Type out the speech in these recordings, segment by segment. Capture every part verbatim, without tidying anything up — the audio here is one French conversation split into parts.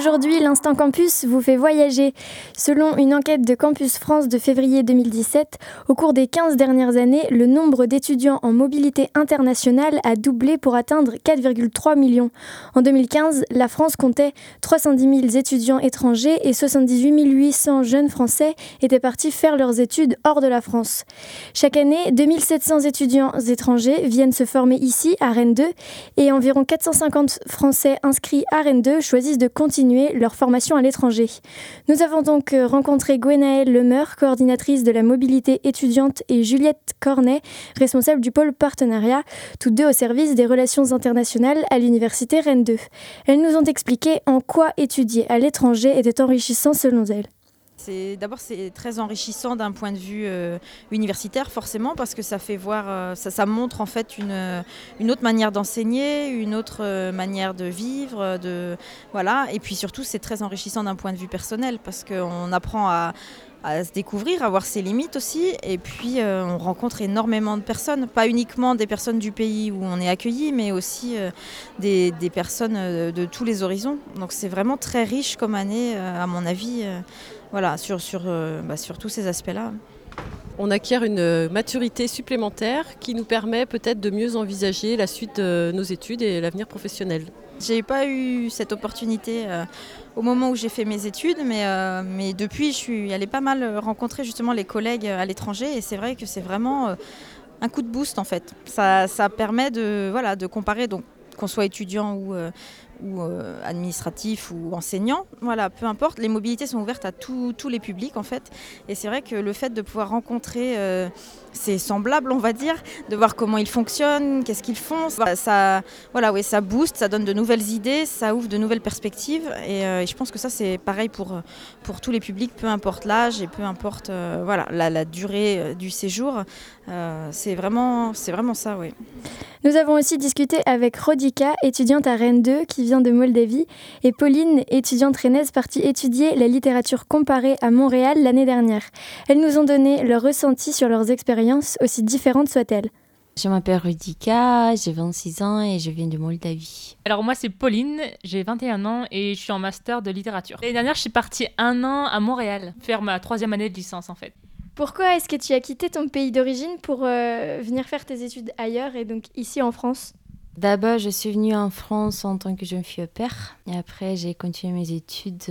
Aujourd'hui, l'Instant Campus vous fait voyager. Selon une enquête de Campus France de février deux mille dix-sept, au cours des quinze dernières années, le nombre d'étudiants en mobilité internationale a doublé pour atteindre quatre virgule trois millions. En deux mille quinze, la France comptait trois cent dix mille étudiants étrangers et soixante-dix-huit mille huit cents jeunes Français étaient partis faire leurs études hors de la France. Chaque année, deux mille sept cents étudiants étrangers viennent se former ici, à Rennes deux, et environ quatre cent cinquante Français inscrits à Rennes deux choisissent de continuer leur formation à l'étranger. Nous avons donc rencontré Gwenaëlle Lemeur, coordinatrice de la mobilité étudiante, et Juliette Cornet, responsable du pôle partenariat, toutes deux au service des relations internationales à l'université Rennes deux. Elles nous ont expliqué en quoi étudier à l'étranger était enrichissant selon elles. C'est, d'abord, c'est très enrichissant d'un point de vue euh, universitaire, forcément, parce que ça fait voir, euh, ça, ça montre en fait une, une autre manière d'enseigner, une autre euh, manière de vivre, de, voilà. Et puis surtout, c'est très enrichissant d'un point de vue personnel, parce qu'on apprend à, à se découvrir, à voir ses limites aussi. Et puis, euh, on rencontre énormément de personnes, pas uniquement des personnes du pays où on est accueilli, mais aussi euh, des, des personnes euh, de tous les horizons. Donc, c'est vraiment très riche comme année, euh, à mon avis. Euh, Voilà, sur, sur, euh, bah, sur tous ces aspects-là. On acquiert une maturité supplémentaire qui nous permet peut-être de mieux envisager la suite de nos études et l'avenir professionnel. Je n'ai pas eu cette opportunité euh, au moment où j'ai fait mes études, mais, euh, mais depuis, je suis allée pas mal rencontrer justement les collègues à l'étranger, et c'est vrai que c'est vraiment euh, un coup de boost en fait. Ça, ça permet de, voilà, de comparer, donc, qu'on soit étudiant ou, euh, ou euh, administratif ou enseignant, voilà, peu importe, les mobilités sont ouvertes à tous tous les publics en fait, et c'est vrai que le fait de pouvoir rencontrer euh, ses semblables, on va dire, de voir comment ils fonctionnent, qu'est-ce qu'ils font, ça, ça, voilà, ouais, ça booste, ça donne de nouvelles idées, ça ouvre de nouvelles perspectives, et, euh, et je pense que ça c'est pareil pour, pour tous les publics, peu importe l'âge et peu importe euh, voilà, la, la durée du séjour, euh, c'est vraiment, c'est vraiment ça, oui. Nous avons aussi discuté avec Rodika, étudiante à Rennes deux, qui vient de Moldavie, et Pauline, étudiante rennaise partie étudier la littérature comparée à Montréal l'année dernière. Elles nous ont donné leur ressenti sur leurs expériences, aussi différentes soient-elles. Je m'appelle Rodika, j'ai vingt-six ans et je viens de Moldavie. Alors moi c'est Pauline, j'ai vingt et un ans et je suis en master de littérature. L'année dernière je suis partie un an à Montréal, faire ma troisième année de licence en fait. Pourquoi est-ce que tu as quitté ton pays d'origine pour euh, venir faire tes études ailleurs et donc ici en France ? D'abord, je suis venue en France en tant que jeune fille au pair. Et après, j'ai continué mes études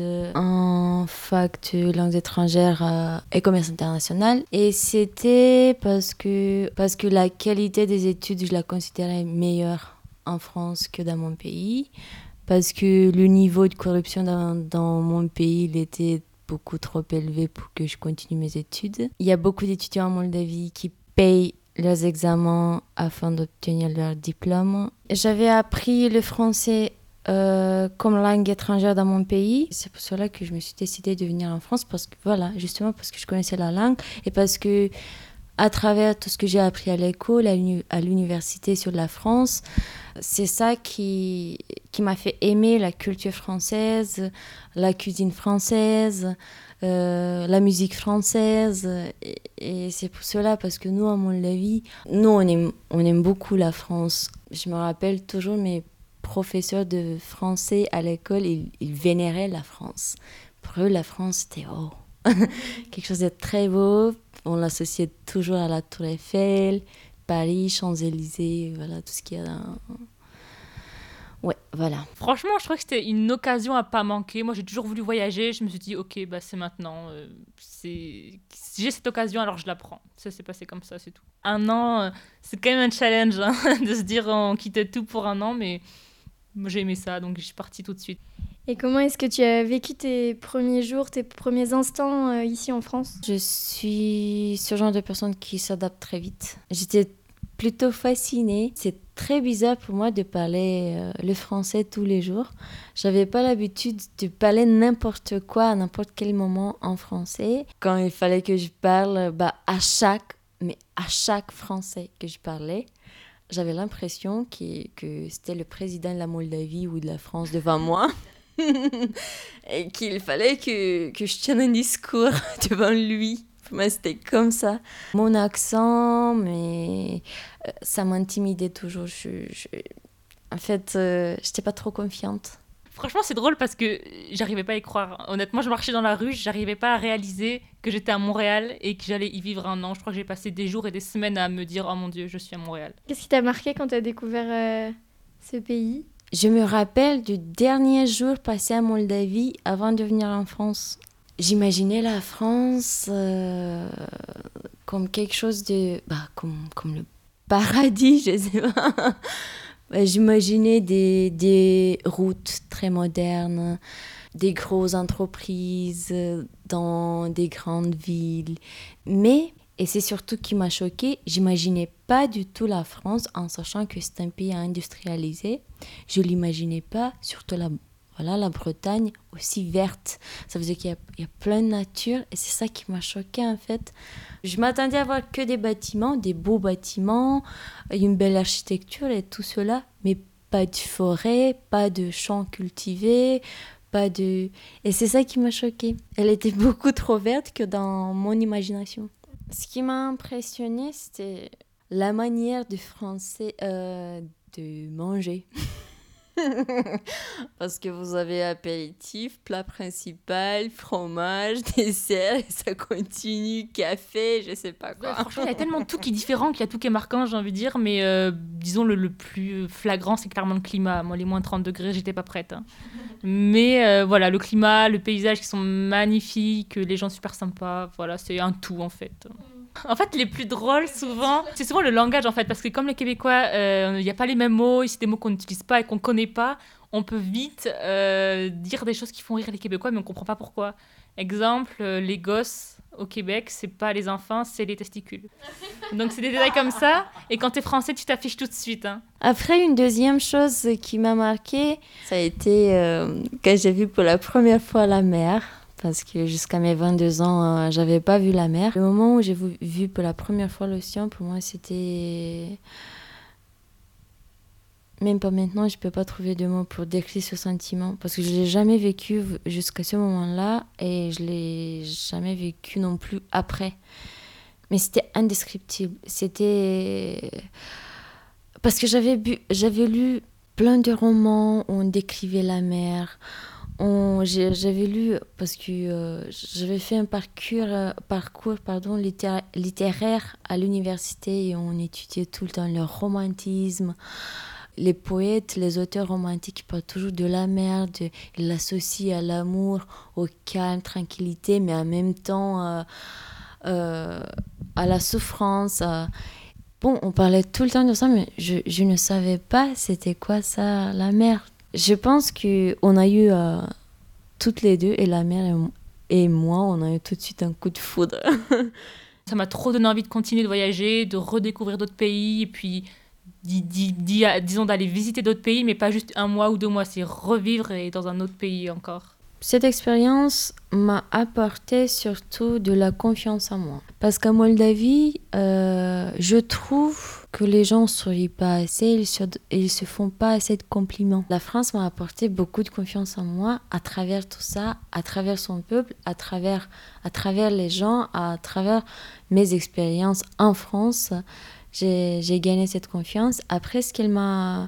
en fac de langues étrangères euh, et commerce international. Et c'était parce que, parce que la qualité des études, je la considérais meilleure en France que dans mon pays. Parce que le niveau de corruption dans, dans mon pays, il était beaucoup trop élevé pour que je continue mes études. Il y a beaucoup d'étudiants en Moldavie qui payent leurs examens afin d'obtenir leur diplôme. J'avais appris le français euh, comme langue étrangère dans mon pays. C'est pour cela que je me suis décidée de venir en France, parce que voilà, justement parce que je connaissais la langue et parce que à travers tout ce que j'ai appris à l'école, à, l'uni- à l'université sur la France, c'est ça qui, qui m'a fait aimer la culture française, la cuisine française, euh, la musique française. Et, et c'est pour cela, parce que nous, à Moldavie, nous, on aime, on aime beaucoup la France. Je me rappelle toujours mes professeurs de français à l'école, ils, ils vénéraient la France. Pour eux, la France, c'était oh, quelque chose de très beau. On l'associait toujours à la Tour Eiffel, Paris, Champs-Élysées, voilà, tout ce qu'il y a dans... Ouais, voilà. Franchement, je crois que c'était une occasion à pas manquer. Moi, j'ai toujours voulu voyager. Je me suis dit, ok, bah, c'est maintenant. Euh, c'est... Si j'ai cette occasion, alors je la prends. Ça s'est passé comme ça, c'est tout. Un an, euh, c'est quand même un challenge hein, de se dire on quittait tout pour un an, mais moi, j'ai aimé ça, donc je suis partie tout de suite. Et comment est-ce que tu as vécu tes premiers jours, tes premiers instants euh, ici en France ? Je suis ce genre de personne qui s'adapte très vite. J'étais plutôt fascinée. C'est très bizarre pour moi de parler euh, le français tous les jours. J'avais pas l'habitude de parler n'importe quoi à n'importe quel moment en français. Quand il fallait que je parle, bah, à chaque, mais à chaque français que je parlais, j'avais l'impression que, que c'était le président de la Moldavie ou de la France devant moi. Et qu'il fallait que, que je tienne un discours devant lui. Pour moi, c'était comme ça. Mon accent, mais euh, ça m'intimidait toujours. Je, je... En fait, euh, je n'étais pas trop confiante. Franchement, c'est drôle parce que j'arrivais pas à y croire. Honnêtement, je marchais dans la rue, j'arrivais pas à réaliser que j'étais à Montréal et que j'allais y vivre un an. Je crois que j'ai passé des jours et des semaines à me dire « Oh mon Dieu, je suis à Montréal ». Qu'est-ce qui t'a marqué quand t'as découvert euh, ce pays ? Je me rappelle du dernier jour passé à Moldavie avant de venir en France. J'imaginais la France euh, comme quelque chose de... Bah, comme, comme le paradis, je sais pas. J'imaginais des, des routes très modernes, des grosses entreprises dans des grandes villes. Mais, et c'est surtout qui m'a choquée, j'imaginais pas du tout la France en sachant que c'est un pays industrialisé. Je l'imaginais pas, surtout la, voilà, la Bretagne aussi verte. Ça veut dire qu'il y a, il y a plein de nature et c'est ça qui m'a choquée en fait. Je m'attendais à voir que des bâtiments, des beaux bâtiments, une belle architecture et tout cela, mais pas de forêt, pas de champs cultivés, pas de... Et c'est ça qui m'a choquée. Elle était beaucoup trop verte que dans mon imagination. Ce qui m'a impressionnée, c'était la manière du français euh, de manger. Parce que vous avez apéritif, plat principal, fromage, dessert, et ça continue, café, je sais pas quoi. Ouais, franchement, il y a tellement de tout qui est différent qu'il y a tout qui est marquant, j'ai envie de dire. Mais euh, disons, le, le plus flagrant, c'est clairement le climat. Moi, les moins trente degrés, j'étais pas prête. Hein. Mais euh, voilà, le climat, le paysage qui sont magnifiques, les gens super sympas. Voilà, c'est un tout en fait. En fait, les plus drôles, souvent, c'est souvent le langage, en fait, parce que comme les Québécois, il euh, n'y a pas les mêmes mots, c'est des mots qu'on n'utilise pas et qu'on ne connaît pas, on peut vite euh, dire des choses qui font rire les Québécois, mais on ne comprend pas pourquoi. Exemple, euh, les gosses au Québec, c'est pas les enfants, c'est les testicules. Donc, c'est des détails comme ça, et quand tu es français, tu t'affiches tout de suite. Hein. Après, une deuxième chose qui m'a marquée, ça a été euh, quand j'ai vu pour la première fois la mer. Parce que jusqu'à mes vingt-deux ans, euh, j'avais pas vu la mer. Le moment où j'ai vu, vu pour la première fois l'océan, pour moi, c'était... Même pas maintenant, je peux pas trouver de mots pour décrire ce sentiment. Parce que je l'ai jamais vécu jusqu'à ce moment-là et je l'ai jamais vécu non plus après. Mais c'était indescriptible. C'était... Parce que j'avais, bu... j'avais lu plein de romans où on décrivait la mer. On, j'ai, j'avais lu, parce que euh, j'avais fait un parcours, euh, parcours pardon, littéra- littéraire à l'université et on étudiait tout le temps le romantisme. Les poètes, les auteurs romantiques parlent toujours de la mer, de, ils l'associent à l'amour, au calme, tranquillité, mais en même temps euh, euh, à la souffrance. À... Bon, on parlait tout le temps de ça, mais je, je ne savais pas c'était quoi ça, la mer. Je pense qu'on a eu, euh, toutes les deux, et la mère et moi, on a eu tout de suite un coup de foudre. Ça m'a trop donné envie de continuer de voyager, de redécouvrir d'autres pays, et puis, di- di- di- disons, d'aller visiter d'autres pays, mais pas juste un mois ou deux mois, c'est revivre et dans un autre pays encore. Cette expérience m'a apporté surtout de la confiance en moi. Parce qu'en Moldavie, euh, je trouve que les gens ne sourient pas assez, ils se, ils se font pas assez de compliments. La France m'a apporté beaucoup de confiance en moi à travers tout ça, à travers son peuple, à travers, à travers les gens, à travers mes expériences en France. J'ai, j'ai gagné cette confiance. Après, ce qu'elle m'a...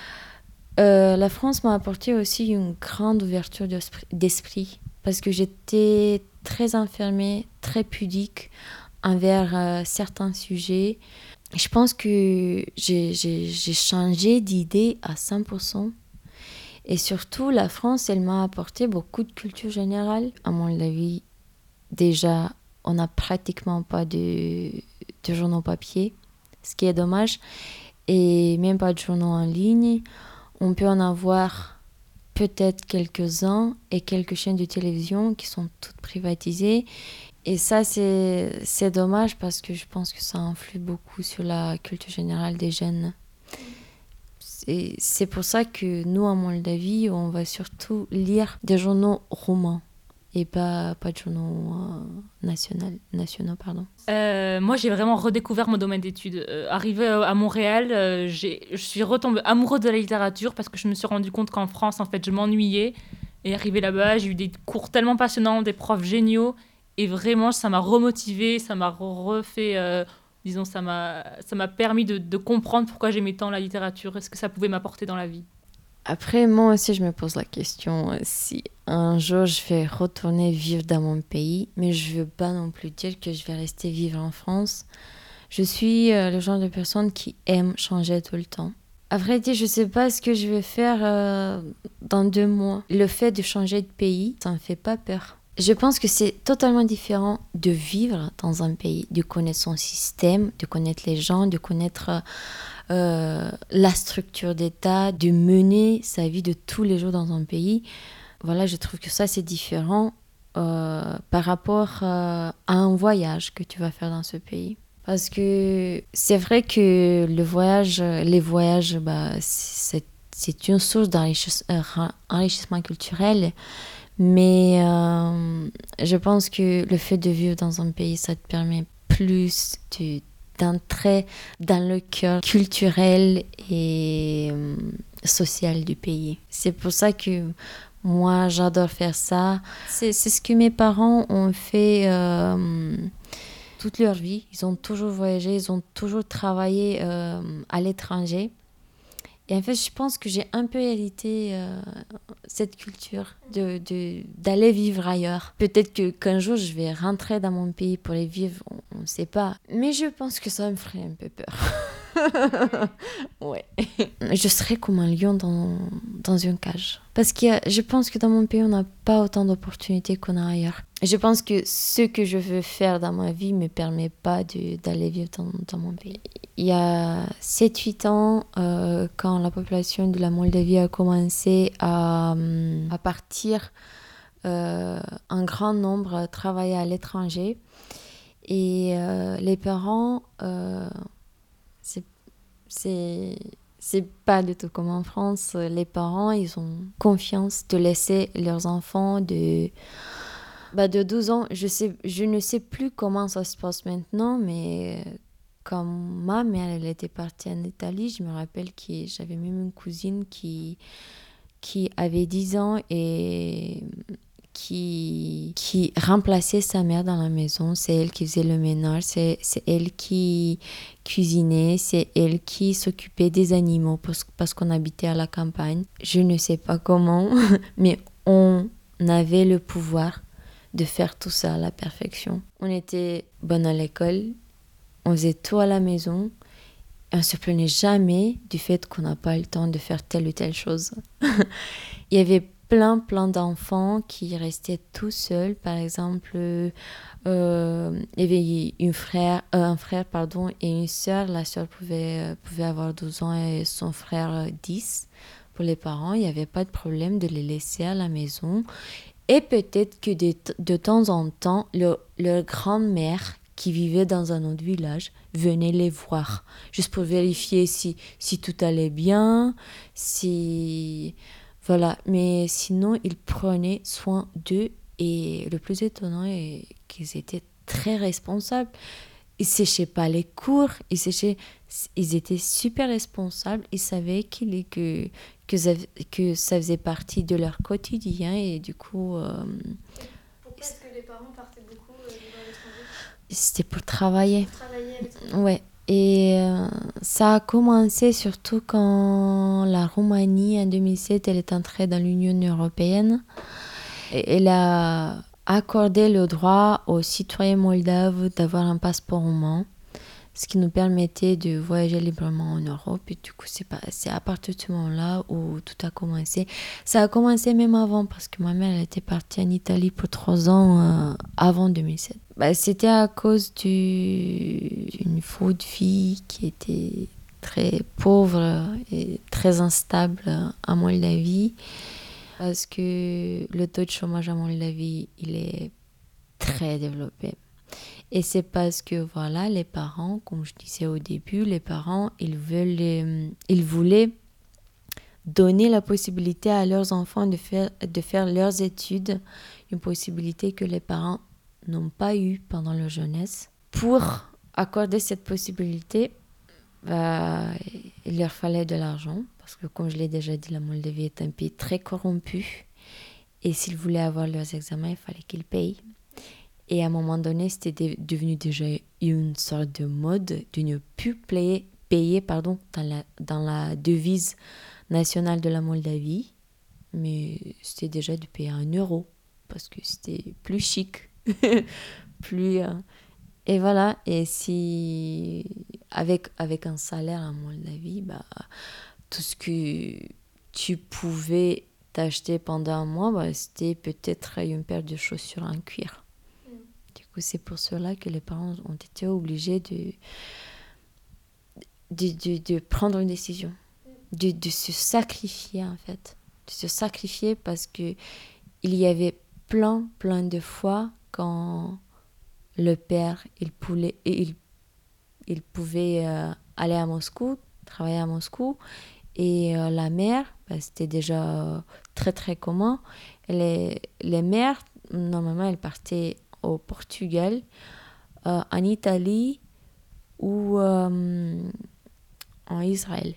Euh, la France m'a apporté aussi une grande ouverture d'esprit, d'esprit parce que j'étais très enfermée, très pudique envers euh, certains sujets. Je pense que j'ai, j'ai, j'ai changé d'idée à cent pour cent. Et surtout, la France, elle m'a apporté beaucoup de culture générale. À mon avis, déjà, on n'a pratiquement pas de, de journaux papier, ce qui est dommage, et même pas de journaux en ligne. On peut en avoir peut-être quelques-uns et quelques chaînes de télévision qui sont toutes privatisées. Et ça, c'est, c'est dommage parce que je pense que ça influe beaucoup sur la culture générale des jeunes. C'est, c'est pour ça que nous, en Moldavie, on va surtout lire des journaux romans et pas, pas de journaux euh, nationaux, nationaux, pardon. Euh, moi, j'ai vraiment redécouvert mon domaine d'études. Euh, arrivée à Montréal, euh, j'ai, je suis retombée amoureuse de la littérature parce que je me suis rendu compte qu'en France, en fait, je m'ennuyais. Et arrivée là-bas, j'ai eu des cours tellement passionnants, des profs géniaux. Et vraiment, ça m'a remotivée, ça m'a refait... Euh, disons, ça m'a, ça m'a permis de, de comprendre pourquoi j'aimais tant la littérature et ce que ça pouvait m'apporter dans la vie. Après, moi aussi, je me pose la question euh, si un jour je vais retourner vivre dans mon pays, mais je veux pas non plus dire que je vais rester vivre en France. Je suis euh, le genre de personne qui aime changer tout le temps. À vrai dire, je sais pas ce que je vais faire euh, dans deux mois. Le fait de changer de pays, ça me fait pas peur. Je pense que c'est totalement différent de vivre dans un pays, de connaître son système, de connaître les gens, de connaître euh, la structure d'État, de mener sa vie de tous les jours dans un pays. Voilà, je trouve que ça, c'est différent euh, par rapport euh, à un voyage que tu vas faire dans ce pays. Parce que c'est vrai que le voyage, les voyages, bah, c'est, c'est une source d'enrichissement culturel. Mais euh, je pense que le fait de vivre dans un pays, ça te permet plus de, d'entrer dans le cœur culturel et euh, social du pays. C'est pour ça que moi, j'adore faire ça. C'est, c'est ce que mes parents ont fait euh, toute leur vie. Ils ont toujours voyagé, ils ont toujours travaillé euh, à l'étranger. Et en fait, je pense que j'ai un peu hérité euh, cette culture de, de, d'aller vivre ailleurs. Peut-être que, qu'un jour, je vais rentrer dans mon pays pour les vivre, on ne sait pas. Mais je pense que ça me ferait un peu peur. Ouais. Je serais comme un lion dans, dans une cage. Parce que je pense que dans mon pays, on n'a pas autant d'opportunités qu'on a ailleurs. Je pense que ce que je veux faire dans ma vie ne me permet pas de, d'aller vivre dans, dans mon pays. Il y a sept huit ans, euh, quand la population de la Moldavie a commencé à, à partir, euh, un grand nombre travaillait à l'étranger. Et euh, les parents, euh, c'est, c'est, c'est pas du tout comme en France. Les parents, ils ont confiance de laisser leurs enfants de... Bah de douze ans, je, sais, je ne sais plus comment ça se passe maintenant, mais quand ma mère elle était partie en Italie, je me rappelle que j'avais même une cousine qui, qui avait dix ans et qui, qui remplaçait sa mère dans la maison. C'est elle qui faisait le ménage, c'est, c'est elle qui cuisinait, c'est elle qui s'occupait des animaux parce, parce qu'on habitait à la campagne. Je ne sais pas comment, mais on avait le pouvoir de faire tout ça à la perfection. On était bonne à l'école, on faisait tout à la maison, et on ne se plaignait jamais du fait qu'on n'a pas le temps de faire telle ou telle chose. Il y avait plein, plein d'enfants qui restaient tout seuls. Par exemple, euh, il y avait une frère, euh, un frère pardon, et une sœur. La sœur pouvait, pouvait avoir douze ans et son frère dix. Pour les parents, il n'y avait pas de problème de les laisser à la maison. Et peut-être que de, de temps en temps, leur, leur grand-mère, qui vivait dans un autre village, venait les voir, juste pour vérifier si, si tout allait bien, si... Voilà, mais sinon, ils prenaient soin d'eux, et le plus étonnant est qu'ils étaient très responsables. Ils séchaient pas les cours, ils, séchaient, ils étaient super responsables, ils savaient qu'il, que, que, ça, que ça faisait partie de leur quotidien et du coup... Euh, Pourquoi est-ce que les parents partaient beaucoup euh, vivre à l'étranger ? C'était pour travailler. Pour travailler à l'étranger. Ouais. Et euh, ça a commencé surtout quand la Roumanie, en deux mille sept, elle est entrée dans l'Union européenne. Et elle a accordé le droit aux citoyens moldaves d'avoir un passeport roumain, ce qui nous permettait de voyager librement en Europe. Et du coup, c'est, pas, c'est à partir de ce moment-là où tout a commencé. Ça a commencé même avant, parce que ma mère elle était partie en Italie pour trois ans euh, avant deux mille sept. Bah, c'était à cause du, d'une faute de vie qui était très pauvre et très instable en Moldavie. Parce que le taux de chômage en Moldavie, il est très développé. Et c'est parce que, voilà, les parents, comme je disais au début, les parents, ils, veulent, ils voulaient donner la possibilité à leurs enfants de faire, de faire leurs études, une possibilité que les parents n'ont pas eue pendant leur jeunesse. Pour accorder cette possibilité, bah, il leur fallait de l'argent, parce que comme je l'ai déjà dit, la Moldavie est un pays très corrompu, et s'ils voulaient avoir leurs examens, il fallait qu'ils payent. Et à un moment donné, c'était de, devenu déjà une sorte de mode de ne plus payer, payer pardon, dans, la, dans la devise nationale de la Moldavie, mais c'était déjà de payer un euro parce que c'était plus chic, plus euh, et voilà. Et si avec avec un salaire en Moldavie, bah tout ce que tu pouvais t'acheter pendant un mois, bah, c'était peut-être une paire de chaussures en cuir. Mm. Du coup, c'est pour cela que les parents ont été obligés de de, de, de prendre une décision, de, de se sacrifier en fait, de se sacrifier parce que il y avait plein, plein de fois quand le père, il pouvait, il, il pouvait euh, aller à Moscou, travailler à Moscou, et euh, la mère, bah, c'était déjà très, très commun. Les, les mères, normalement, elles partaient au Portugal, euh, en Italie ou euh, en Israël.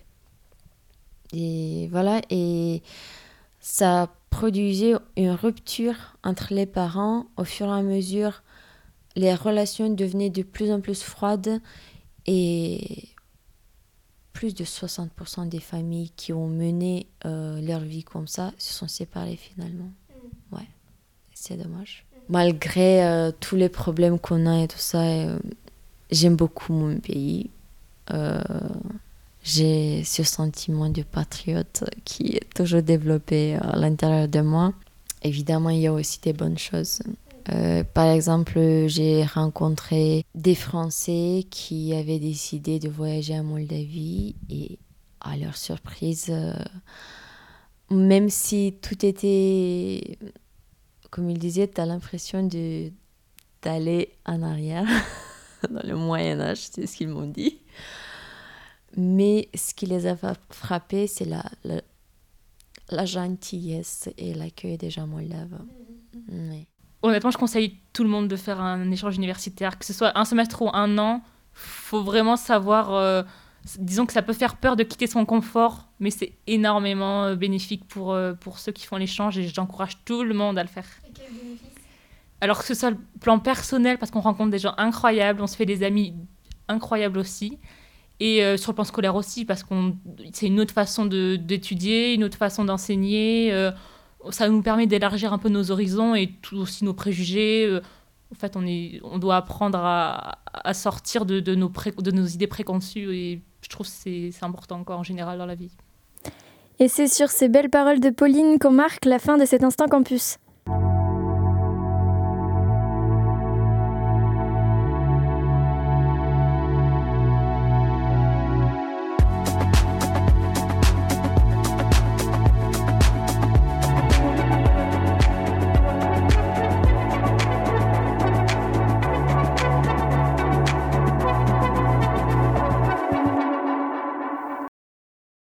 Et voilà, et ça produisait une rupture entre les parents. Au fur et à mesure, les relations devenaient de plus en plus froides et plus de soixante pour cent des familles qui ont mené euh, leur vie comme ça se sont séparées finalement. Mm. Ouais, c'est dommage. Mm. Malgré euh, tous les problèmes qu'on a et tout ça, euh, j'aime beaucoup mon pays. Euh, j'ai ce sentiment de patriote qui est toujours développé à l'intérieur de moi. Évidemment, il y a aussi des bonnes choses. Euh, par exemple, j'ai rencontré des Français qui avaient décidé de voyager en Moldavie et à leur surprise, euh, même si tout était, comme il disait, tu as l'impression de, d'aller en arrière dans le Moyen-Âge, c'est ce qu'ils m'ont dit. Mais ce qui les a frappés, c'est la, la, la gentillesse et l'accueil des gens moldaves. Mmh. Oui. Honnêtement, je conseille tout le monde de faire un échange universitaire, que ce soit un semestre ou un an. Faut vraiment savoir, euh, disons que ça peut faire peur de quitter son confort, mais c'est énormément euh, bénéfique pour, euh, pour ceux qui font l'échange et j'encourage tout le monde à le faire. Et quel bénéfice ? Alors que ce soit le plan personnel, parce qu'on rencontre des gens incroyables, on se fait des amis incroyables aussi, et euh, sur le plan scolaire aussi, parce que c'est une autre façon de, d'étudier, une autre façon d'enseigner. Euh, ça nous permet d'élargir un peu nos horizons et tout, aussi nos préjugés. Euh, en fait, on, est, on doit apprendre à, à sortir de, de, nos pré, de nos idées préconçues, et je trouve que c'est, c'est important quoi, en général dans la vie. Et c'est sur ces belles paroles de Pauline qu'on marque la fin de cet Instant Campus.